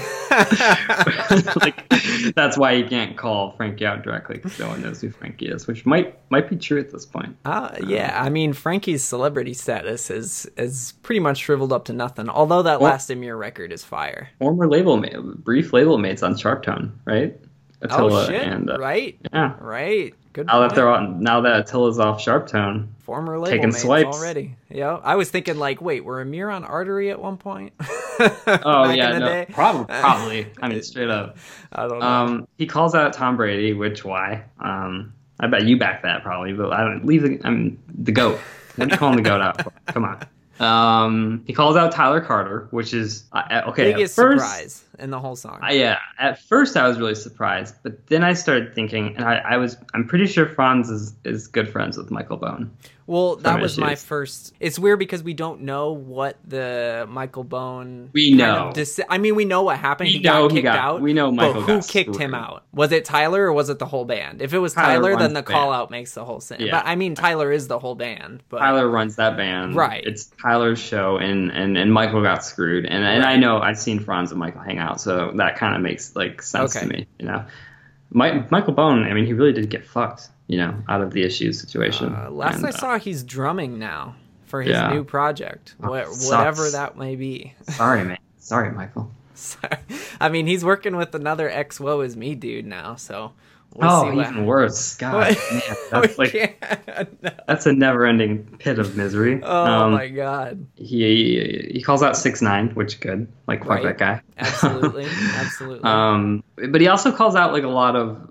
Like, that's why you can't call Frankie out directly, because no one knows who Frankie is, which might be true at this point. Yeah, I mean, Frankie's celebrity status is pretty much shriveled up to nothing, although that last Emmure record is fire. Former brief label mates on Sharptone, right? Attila shit, and, right? Yeah. Right. Good now point. Now that Attila's off Sharptone, former label taking mates swipes already. Yeah, I was thinking like, wait, were Emmure on Artery at one point? Oh yeah, no, probably. I mean, straight up. I don't know. He calls out Tom Brady, which why? I bet you back that probably, but I don't leave. The GOAT. What are you calling the GOAT out for? Come on. He calls out Tyler Carter, which is okay. Biggest surprise in the whole song. Yeah, at first I was really surprised, but then I started thinking, and I'm pretty sure Franz is good friends with Michael Bone. Well, that was my first. It's weird because we don't know what the Michael Bone. We know. We know what happened. He got kicked out. We know Michael. But who kicked him out? Was it Tyler or was it the whole band? If it was Tyler then the call out makes the whole thing. Yeah. But I mean, Tyler is the whole band. But Tyler runs that band. Right. It's Tyler's show, and Michael got screwed. And I know I've seen Franz and Michael hang out, so that kind of makes like sense to me. You know, Michael Bone. I mean, he really did get fucked. You know, out of the Issues situation. Last I saw, he's drumming now for his new project, whatever that may be. Sorry, man. Sorry, Michael. Sorry. I mean, he's working with another Woe Is Me dude now, so we'll see even worse. God, man, that's a never-ending pit of misery. Oh my God. He calls out 6ix9ine, which good. Like, fuck that guy. Absolutely, absolutely. But he also calls out like a lot of.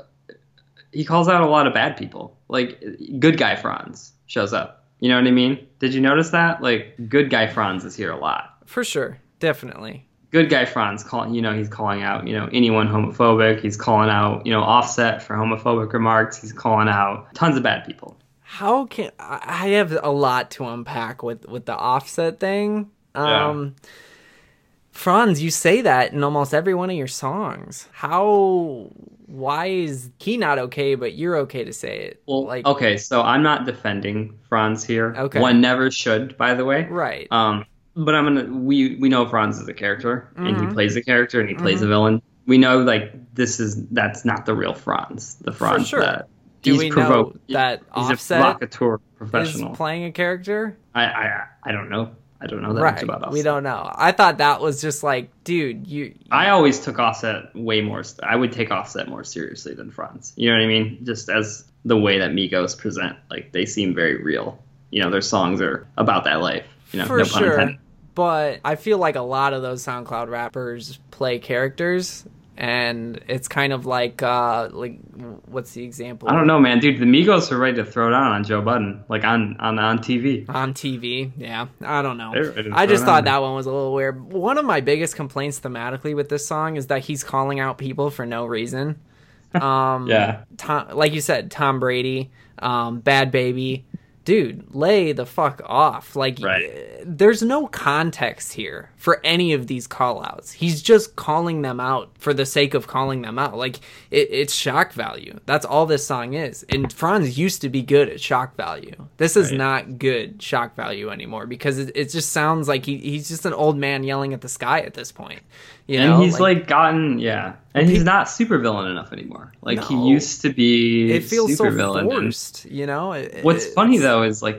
He calls out a lot of bad people. Like, good guy Franz shows up. You know what I mean? Did you notice that? Like, good guy Franz is here a lot. For sure. Definitely. Good guy Franz, he's calling out, anyone homophobic. He's calling out, Offset for homophobic remarks. He's calling out tons of bad people. How can... I have a lot to unpack with the Offset thing. Franz, you say that in almost every one of your songs. Why is he not okay, but you're okay to say it? Well, okay, so I'm not defending Franz here. Okay. One never should, by the way. Right. But we know Franz is a character, and he plays a character, and he plays a villain. We know, that's not the real Franz. The Franz that do we know that Offset he's a provocateur professional. Is playing a character? I don't know. I don't know that much about Offset. We don't know. I thought that was just like, dude, I always took Offset way more. I would take Offset more seriously than Franz. You know what I mean? Just as the way that Migos present, like, they seem very real. Their songs are about that life. For no pun intended. But I feel like a lot of those SoundCloud rappers play characters. And it's kind of like what's the example? I don't know, man, dude. The Migos are ready to throw down on Joe Budden, like on TV. On TV, yeah. I don't know. I just thought that one was a little weird. One of my biggest complaints thematically with this song is that he's calling out people for no reason. Yeah. Like you said, Tom Brady, Bad Baby. Dude, lay the fuck off. Like, there's no context here for any of these call-outs. He's just calling them out for the sake of calling them out. Like, it's shock value. That's all this song is. And Franz used to be good at shock value. This is not good shock value anymore because it just sounds like he's just an old man yelling at the sky at this point. You know? He's gotten, and he's not super villain enough anymore. Like, he used to be. It feels super so villain. forced, you know? What's funny though is like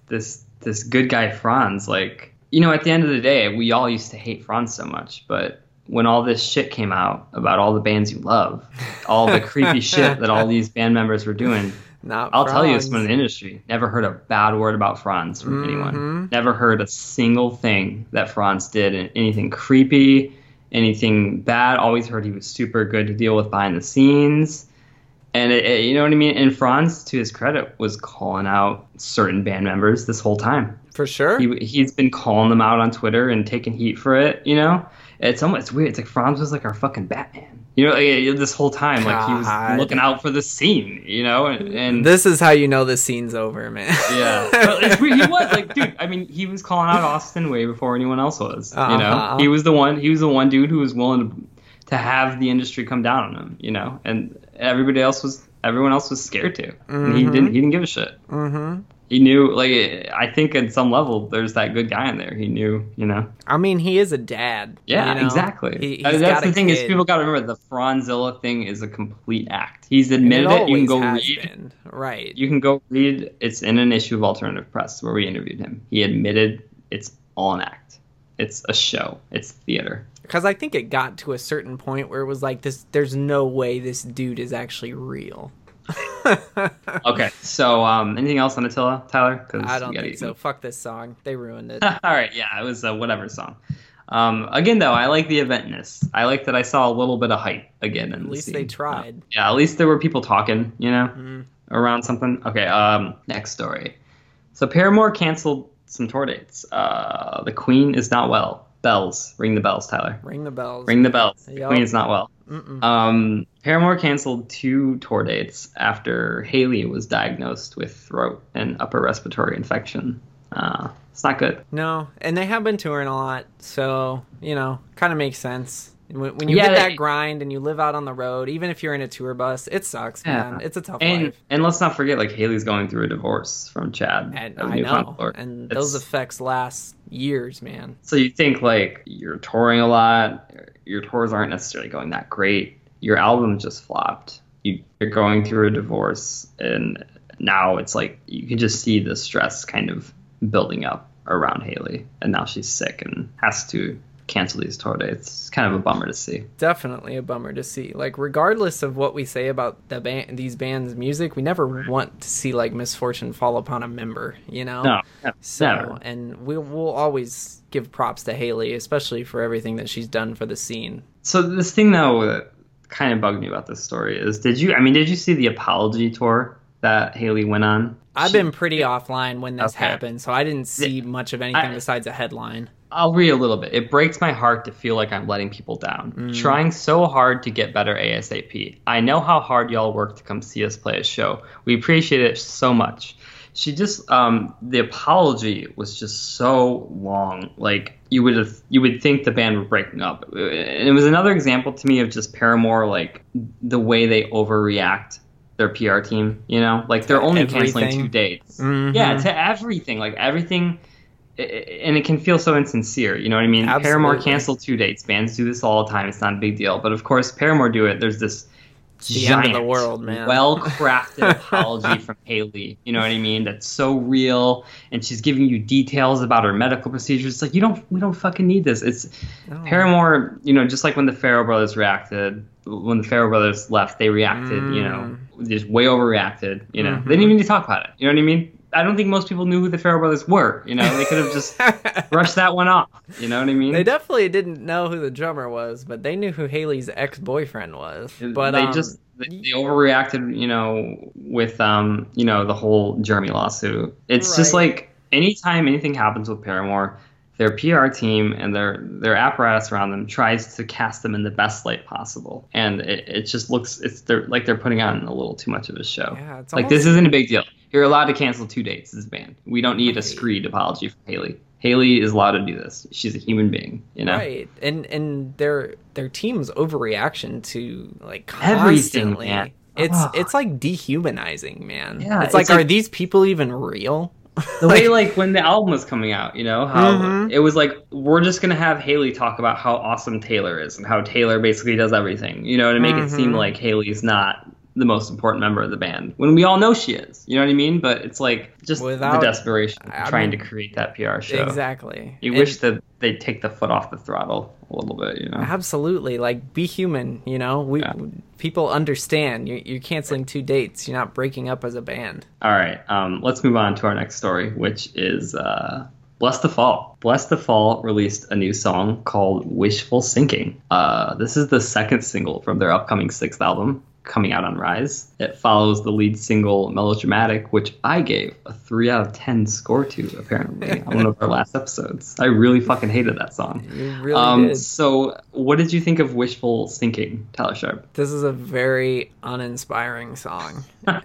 this good guy Franz, like, you know, at the end of the day, we all used to hate Franz so much, but when all this shit came out about all the bands you love, all the creepy shit that all these band members were doing, I'll tell you, someone in the industry never heard a bad word about Franz from anyone. Never heard a single thing that Franz did, anything creepy, anything bad. Always heard he was super good to deal with behind the scenes. And you know what I mean? And Franz, to his credit, was calling out certain band members this whole time. For sure. He's been calling them out on Twitter and taking heat for it, you know? It's weird. It's like Franz was like our fucking Batman. You know, this whole time, like, he was looking out for the scene, you know? And this is how you know the scene's over, man. Yeah. But it's weird. He was, like, dude, I mean, he was calling out Austin way before anyone else was, you know? He was the one dude who was willing to have the industry come down on him, you know? And everyone else was scared to. And he didn't give a shit. He knew, like, I think at some level there's that good guy in there. He knew, you know. I mean, he is a dad. Yeah, you know? Exactly. That's the thing, is people got to remember the Franzilla thing is a complete act. He's admitted it. You can go read. Right. You can go read. It's in an issue of Alternative Press where we interviewed him. He admitted it's all an act. It's a show. It's theater. Because I think it got to a certain point where it was like, there's no way this dude is actually real. Okay, so anything else on Attila, Tyler? I don't think so. Fuck this song. They ruined it. All right, yeah, it was a whatever song. Again, though, I like the eventness. I like that I saw a little bit of hype again. At least they tried. Yeah, at least there were people talking, you know, around something. Okay, next story. So Paramore canceled some tour dates. The Queen is not well. Bells. Ring the bells, Tyler. Ring the bells. Ring the bells. The Yep. Queen is not well. Paramore canceled 2 tour dates after Haley was diagnosed with throat and upper respiratory infection. It's not good. No, and they have been touring a lot, so, you know, kind of makes sense. When you hit that grind and you live out on the road, even if you're in a tour bus, it sucks, man. It's a tough life. And let's not forget, like, Haley's going through a divorce from Chad. And I know. And those effects last years, man. So you think, like, you're touring a lot, your tours aren't necessarily going that great, your album just flopped, you're going through a divorce, and now it's like you can just see the stress kind of building up around Haley, and now she's sick and has to cancel these tour dates. It's kind of a bummer to see. Definitely a bummer to see. Like, regardless of what we say about these bands' music, we never want to see, like, misfortune fall upon a member, you know? No, never. And we'll always give props to Haley, especially for everything that she's done for the scene. So this thing, though, that kind of bugged me about this story is, did you see the Apology tour that Haley went on? I've been pretty offline when this happened, so I didn't see much of anything besides a headline. I'll read a little bit. It breaks my heart to feel like I'm letting people down. Trying so hard to get better ASAP. I know how hard y'all work to come see us play a show. We appreciate it so much. She just, the apology was just so long. Like, you would think the band were breaking up. And it was another example to me of just Paramore, like, the way they overreact their PR team, you know? Like, they're only canceling 2 dates. Yeah, to everything. Like, everything. And it can feel so insincere, you know what I mean? Absolutely. Paramore canceled 2 dates. Bands do this all the time. It's not a big deal. But, of course, Paramore do it. There's this giant, end of the world, man. well-crafted apology from Haley. You know what I mean? That's so real, and she's giving you details about her medical procedures. It's like, we don't fucking need this. It's Paramore. You know, just like when the Farrell brothers reacted, when the Farrell brothers left, they reacted. You know, just way overreacted. You know, they didn't even need to talk about it. You know what I mean? I don't think most people knew who the Farrell brothers were. You know, they could have just brushed that one off. You know what I mean? They definitely didn't know who the drummer was, but they knew who Haley's ex-boyfriend was. But they overreacted, you know, with you know, the whole Jeremy lawsuit. It's just like anytime anything happens with Paramore, their PR team and their apparatus around them tries to cast them in the best light possible, and it just looks they're putting on a little too much of a show. Yeah, it's like this isn't a big deal. You're allowed to cancel 2 dates as a band. We don't need a screed apology from Haley. Haley is allowed to do this. She's a human being, you know. Right, and their team's overreaction to like constantly. Everything, man. It's like dehumanizing, man. Yeah, it's like, are these people even real? The way, like, when the album was coming out, you know, how it was like, we're just going to have Haley talk about how awesome Taylor is and how Taylor basically does everything, you know, to make it seem like Haley's not the most important member of the band, when we all know she is, you know what I mean? But it's like, just the desperation of trying to create that PR show. Exactly. You wish that they'd take the foot off the throttle a little bit, you know? Absolutely. Like, be human, you know? People understand. You're canceling 2 dates. You're not breaking up as a band. All right. Let's move on to our next story, which is Bless the Fall. Bless the Fall released a new song called Wishful Sinking. This is the second single from their upcoming 6th album, coming out on Rise. It follows the lead single Melodramatic, which I gave a 3 out of 10 score to, apparently, on one of our last episodes. I really fucking hated that song. You really did. So what did you think of Wishful Sinking, Tyler Sharp? This is a very uninspiring song.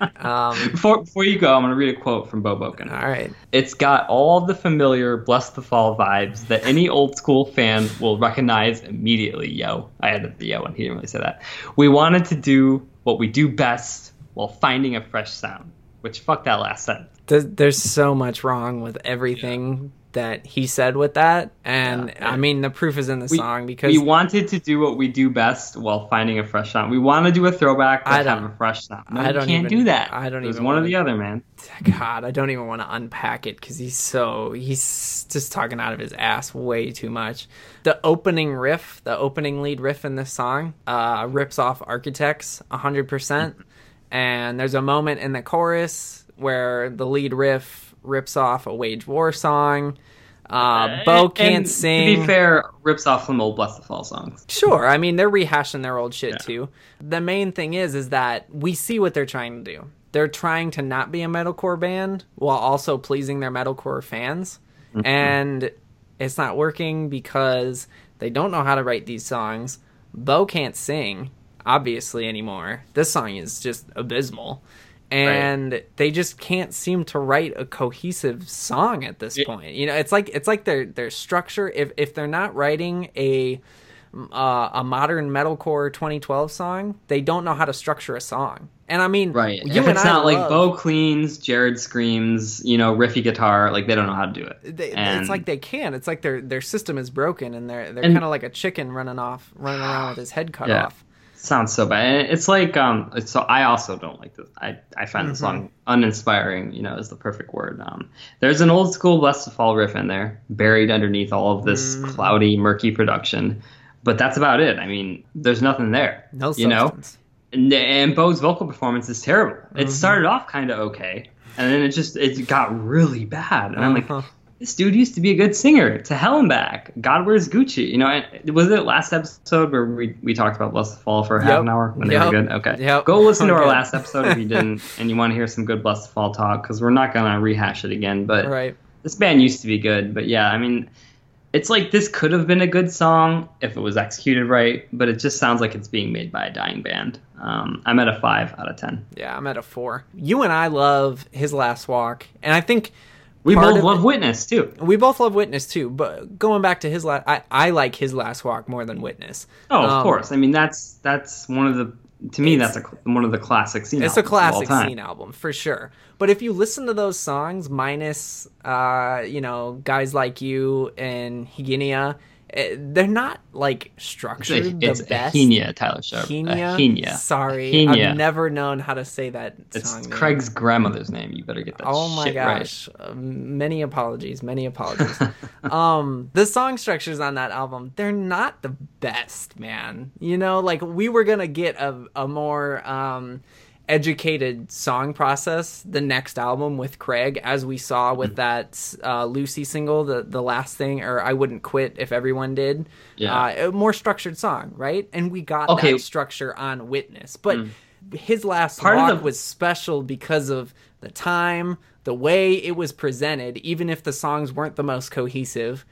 Before you go, I'm going to read a quote from Bo Boken. All right. It's got all the familiar Bless the Fall vibes that any old school fan will recognize immediately, yo. I added the yo, and he didn't really say that. We wanted to do what we do best while finding a fresh sound, which fuck that last sentence. There's so much wrong with everything that he said with that, and I mean, the proof is in the song, because we wanted to do what we do best while finding a fresh sound. We want to do a throwback but have a fresh sound. No, you can't do that. There's one or the other, man. God, I don't even want to unpack it, because he's just talking out of his ass way too much. The opening riff, the opening lead riff in this song, rips off Architects 100%, and there's a moment in the chorus where the lead riff rips off a Wage War song. Bo can't sing. To be fair, rips off some old Bless the Fall songs. Sure, I mean, they're rehashing their old shit too. The main thing is that we see what they're trying to do. They're trying to not be a metalcore band while also pleasing their metalcore fans. And it's not working because they don't know how to write these songs. Bo can't sing, obviously, anymore. This song is just abysmal. And they just can't seem to write a cohesive song at this point. You know, it's like their structure. If they're not writing a modern metalcore 2012 song, they don't know how to structure a song. And I mean, if it's not like Bo cleans, Jared screams, you know, riffy guitar, like they don't know how to do it. It's like they can. It's like their system is broken, and they're kind of like a chicken running around with his head cut off. Sounds so bad. It's like so I also don't like this. I find the song uninspiring, you know, is the perfect word. There's an old school Bless the Fall riff in there, buried underneath all of this cloudy, murky production, but that's about it. I mean, there's nothing there. No substance. You know? And Bo's vocal performance is terrible. It started off kind of okay, and then it got really bad. And I'm like, this dude used to be a good singer. To hell and back. God Wears Gucci. You know, was it last episode where we talked about Bless the Fall for half an hour when they were good? Okay. Go listen to our last episode if you didn't and you want to hear some good Bless the Fall talk, because we're not going to rehash it again. But this band used to be good. But yeah, I mean, it's like this could have been a good song if it was executed right, but it just sounds like it's being made by a dying band. I'm at a 5 out of 10. Yeah, I'm at a 4. You and I love His Last Walk, and I think we both love Witness too. We both love Witness too, but going back to I like His Last Walk more than Witness. Oh, of course. I mean, that's one of the, to me, that's one of the classic Scene albums. It's a classic Scene album for sure. But if you listen to those songs, minus you know, Guys Like You and Hygenia, they're not like structured the best. Hygenia, Tyler Sharp. Hygenia. Sorry, Hygenia. I've never known how to say that song. It's Craig's grandmother's name. You better get that. Oh my gosh! Right. Many apologies. The song structures on that album, they're not the best, man. You know, like we were gonna get a more educated song process the next album with Craig, as we saw with that Lucy single, the last thing, or I Wouldn't Quit If Everyone Did. A more structured song, right? And we got that structure on Witness. But his last walk was special because of the time, the way it was presented, even if the songs weren't the most cohesive.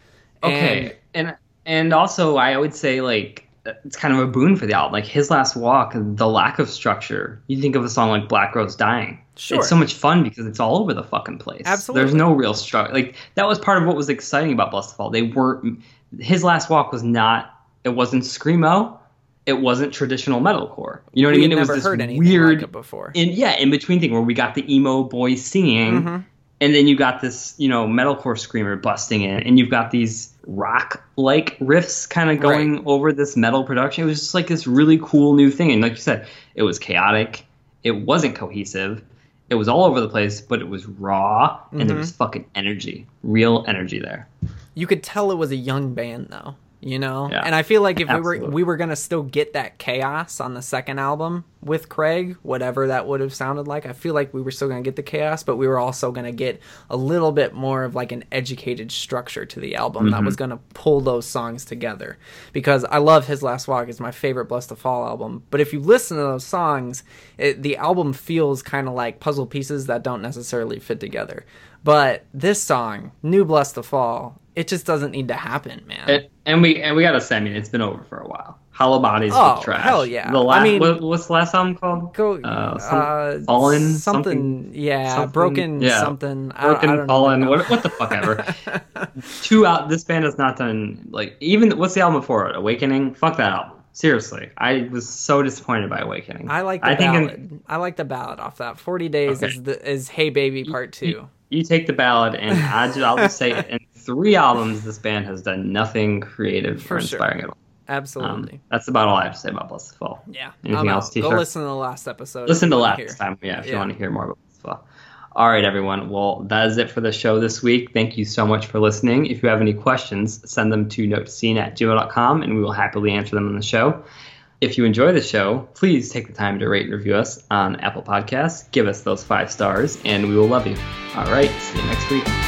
And also I would say, like, it's kind of a boon for the album. Like, his last walk, the lack of structure. You think of a song like Black Rose Dying. Sure. It's so much fun because it's all over the fucking place. Absolutely. There's no real structure. Like, that was part of what was exciting about Bless the Fall. His last walk was not, it wasn't screamo. It wasn't traditional metalcore. You know what I mean? It was this weird, like it before. In between thing where we got the emo boys singing, and then you got this, metalcore screamer busting in, and you've got these rock-like riffs kind of going over this metal production. It was just like this really cool new thing. And like you said, it was chaotic. It wasn't cohesive. It was all over the place, but it was raw, and there was fucking energy, real energy there. You could tell it was a young band, though. Yeah, and I feel like if we were gonna still get that chaos on the second album with Craig, whatever that would have sounded like, I feel like we were still gonna get the chaos, but we were also gonna get a little bit more of like an educated structure to the album that was gonna pull those songs together. Because I love His Last Walk, is my favorite Bless the Fall album, but if you listen to those songs, the album feels kind of like puzzle pieces that don't necessarily fit together. But this song, New Bless the Fall, it just doesn't need to happen, man. And we gotta say, I mean, it's been over for a while. Hollow Bodies was trash. Hell yeah. What's the last album called? Fallen something. Yeah, Broken something. Broken, I don't Fallen. know. What the fuck ever. This band has not done, like, even what's the album before it? Awakening. Fuck that album. Seriously, I was so disappointed by Awakening. I like the ballad. I like the ballad off that. 40 Days is Hey Baby Part 2. You take the ballad, and I'll just say, in 3 albums, this band has done nothing creative or inspiring at all. Absolutely. That's about all I have to say about Bless the Fall. Yeah. Anything else, T-shirt? Go listen to the last episode. Listen to last time, if you want to hear more about Bless the Fall. All right, everyone. Well, that is it for the show this week. Thank you so much for listening. If you have any questions, send them to notescene@gmail.com, and we will happily answer them on the show. If you enjoy the show, please take the time to rate and review us on Apple Podcasts. Give us those 5 stars, and we will love you. All right, see you next week.